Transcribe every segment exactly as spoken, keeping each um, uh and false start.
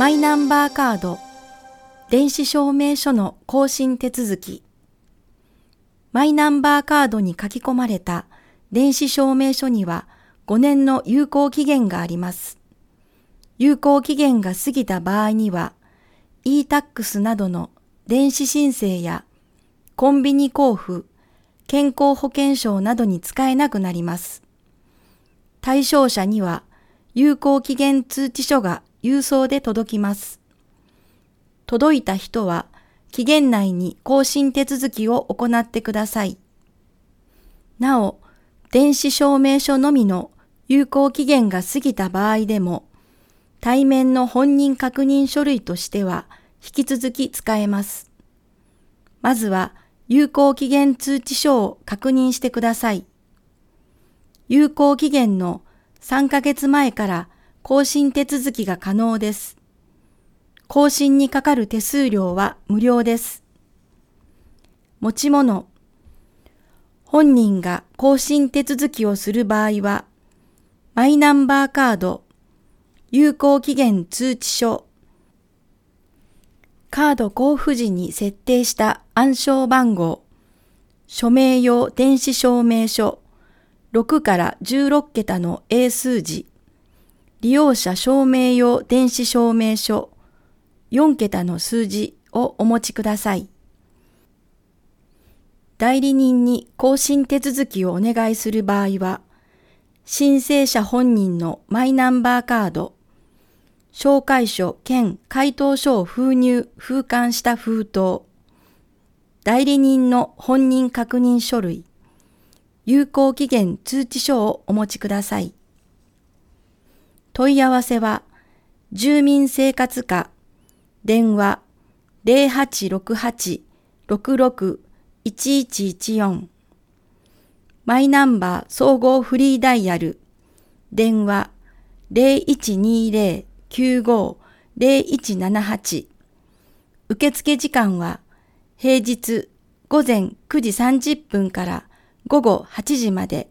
マイナンバーカード、電子証明書の更新手続き。マイナンバーカードに書き込まれた電子証明書にはごねんの有効期限があります。有効期限が過ぎた場合には、イータックス などの電子申請やコンビニ交付、健康保険証などに使えなくなります。対象者には有効期限通知書が郵送で届きます。届いた人は期限内に更新手続きを行ってください。なお、電子証明書のみの有効期限が過ぎた場合でも、対面の本人確認書類としては引き続き使えます。まずは有効期限通知書を確認してください。有効期限のさんかげつまえから更新手続きが可能です。更新にかかる手数料は無料です。持ち物。本人が更新手続きをする場合は、マイナンバーカード、有効期限通知書、カード交付時に設定した暗証番号、署名用電子証明書、ろくからじゅうろっけたの英数字、利用者証明用電子証明書、よんけたの数字をお持ちください。代理人に更新手続きをお願いする場合は、申請者本人のマイナンバーカード、照会書兼回答書を封入・封刊した封筒、代理人の本人確認書類、有効期限通知書をお持ちください。問い合わせは、住民生活課、電話 ゼロはちろくはち ろくろく いちいちいちよん、マイナンバー総合フリーダイヤル、電話 ゼロいちにゼロ きゅうご ゼロいちななはち、受付時間は平日ごぜんくじさんじゅっぷんからごごはちじまで、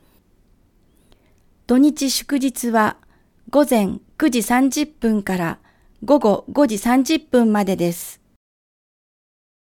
土日祝日はごぜんくじさんじゅっぷんからごごごじさんじゅっぷんまでです。